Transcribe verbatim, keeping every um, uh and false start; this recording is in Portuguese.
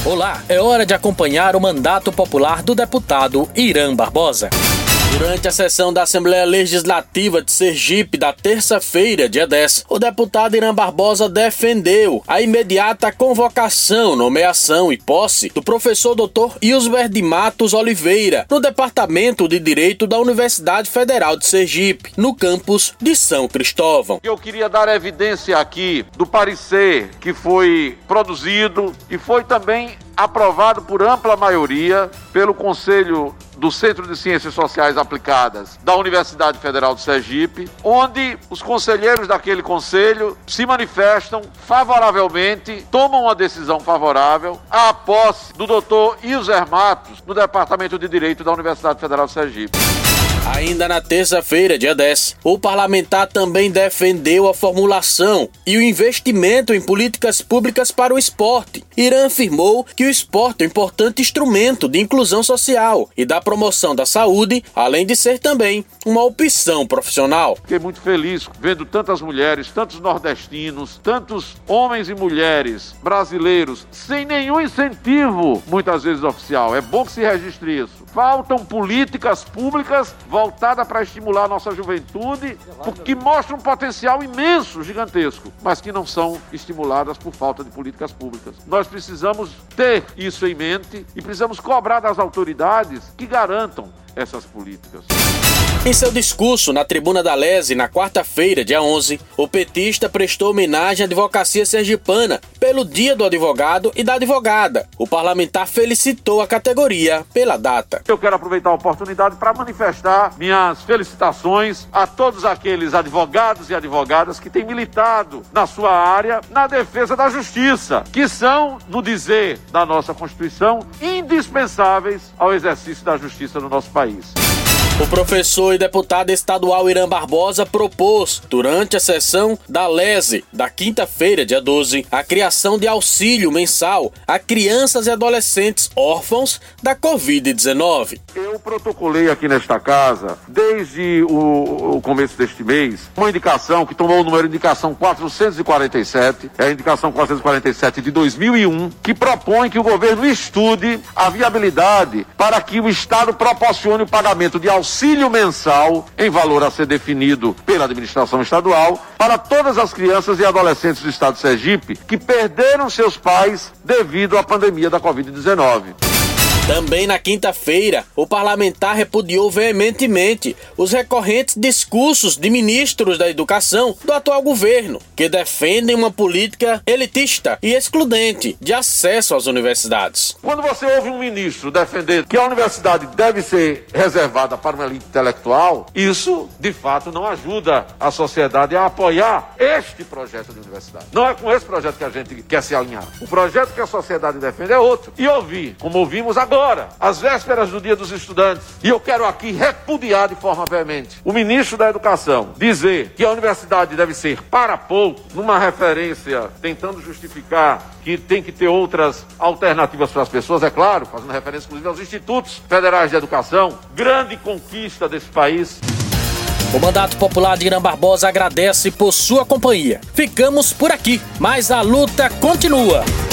Olá, é hora de acompanhar o mandato popular do deputado Irã Barbosa. Durante a sessão da Assembleia Legislativa de Sergipe da terça-feira, dia dez, o deputado Irã Barbosa defendeu a imediata convocação, nomeação e posse do professor doutor Ilsber de Matos Oliveira no Departamento de Direito da Universidade Federal de Sergipe, no campus de São Cristóvão. Eu queria dar evidência aqui do parecer que foi produzido e foi também aprovado por ampla maioria pelo Conselho do Centro de Ciências Sociais Aplicadas da Universidade Federal de Sergipe, onde os conselheiros daquele conselho se manifestam favoravelmente, tomam uma decisão favorável à posse do doutor Ilsber Matos no Departamento de Direito da Universidade Federal de Sergipe. Ainda na terça-feira, dia dez, o parlamentar também defendeu a formulação e o investimento em políticas públicas para o esporte. Irã afirmou que o esporte é um importante instrumento de inclusão social e da promoção da saúde, além de ser também uma opção profissional. Fiquei muito feliz vendo tantas mulheres, tantos nordestinos, tantos homens e mulheres brasileiros sem nenhum incentivo, muitas vezes oficial. É bom que se registre isso. Faltam políticas públicas voltadas para estimular a nossa juventude, que mostram um potencial imenso, gigantesco, mas que não são estimuladas por falta de políticas públicas. Nós precisamos ter isso em mente e precisamos cobrar das autoridades que garantam essas políticas. Em seu discurso na tribuna da Lese, na quarta-feira, dia onze, o petista prestou homenagem à advocacia sergipana pelo Dia do Advogado e da Advogada. O parlamentar felicitou a categoria pela data. Eu quero aproveitar a oportunidade para manifestar minhas felicitações a todos aqueles advogados e advogadas que têm militado na sua área na defesa da justiça, que são, no dizer da nossa Constituição, indispensáveis ao exercício da justiça no nosso país. O professor e deputado estadual Irã Barbosa propôs, durante a sessão da Lese da quinta-feira, dia doze, a criação de auxílio mensal a crianças e adolescentes órfãos da covid dezenove. Eu protocolei aqui nesta casa, desde o, o começo deste mês, uma indicação que tomou o número de indicação quatrocentos e quarenta e sete, é a indicação quatrocentos e quarenta e sete de dois mil e um, que propõe que o governo estude a viabilidade para que o Estado proporcione o pagamento de auxílio auxílio mensal em valor a ser definido pela administração estadual para todas as crianças e adolescentes do estado de Sergipe que perderam seus pais devido à pandemia da covid dezenove. Também na quinta-feira, o parlamentar repudiou veementemente os recorrentes discursos de ministros da educação do atual governo, que defendem uma política elitista e excludente de acesso às universidades. Quando você ouve um ministro defender que a universidade deve ser reservada para uma elite intelectual, isso, de fato, não ajuda a sociedade a apoiar este projeto de universidade. Não é com esse projeto que a gente quer se alinhar. O projeto que a sociedade defende é outro. E ouvir, como ouvimos agora, Agora, às vésperas do Dia dos Estudantes, e eu quero aqui repudiar de forma veemente o ministro da Educação dizer que a universidade deve ser para pouco, numa referência tentando justificar que tem que ter outras alternativas para as pessoas, é claro, fazendo referência inclusive aos institutos federais de educação, grande conquista desse país. O mandato popular de Irã Barbosa agradece por sua companhia. Ficamos por aqui, mas a luta continua.